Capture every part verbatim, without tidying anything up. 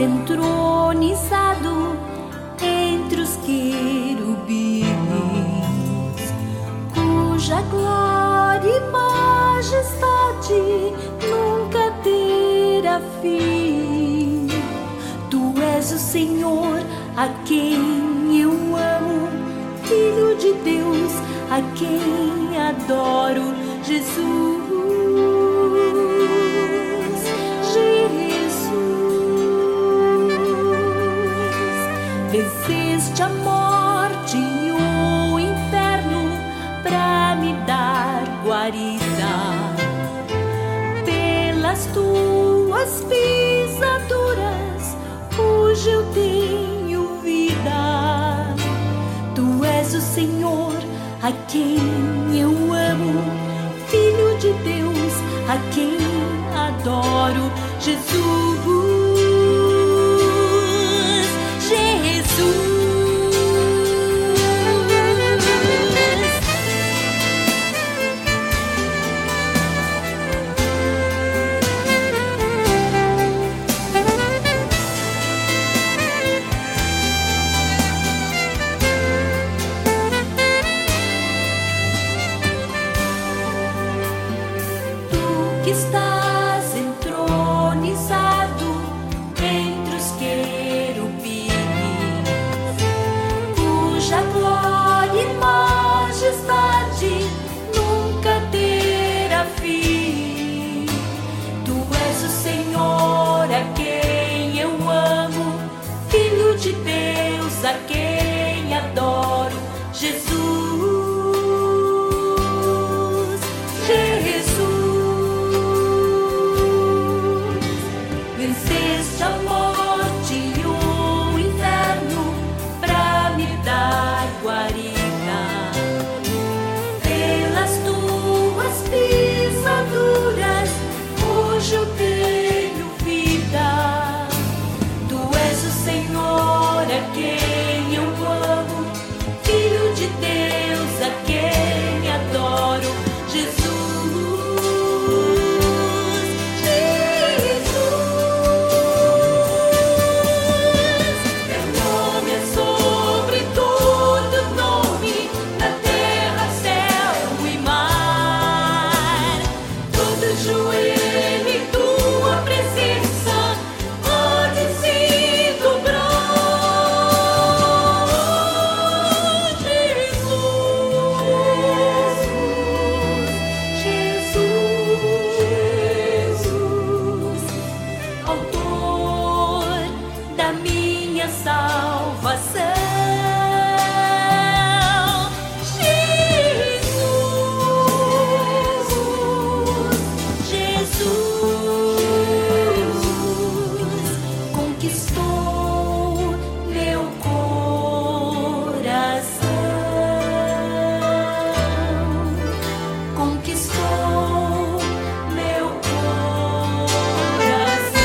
entronizado entre os querubins, cuja glória e majestade nunca terá fim. Tu és o Senhor, a quem eu amo, Filho de Deus, a quem adoro, Jesus. Venceste a morte e o inferno pra me dar guarida. Pelas tuas pisaduras hoje eu tenho vida. Tu és o Senhor, a quem eu amo, Filho de Deus, a quem adoro, Jesus. Estás entronizado entre os querubins, cuja glória e majestade nunca terá fim. Tu és o Senhor, a quem eu amo, Filho de Deus, a quem adoro, Jesus. Venceste a morte e o inferno pra me dar guarida. Pelas tuas pisaduras hoje eu tenho vida. Tu és o Senhor, a quem eu amo, Filho de Deus, a quem adoro, Jesus. Salvação, Jesus, Jesus conquistou meu coração, conquistou meu coração.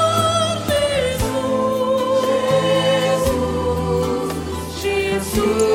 Jesus.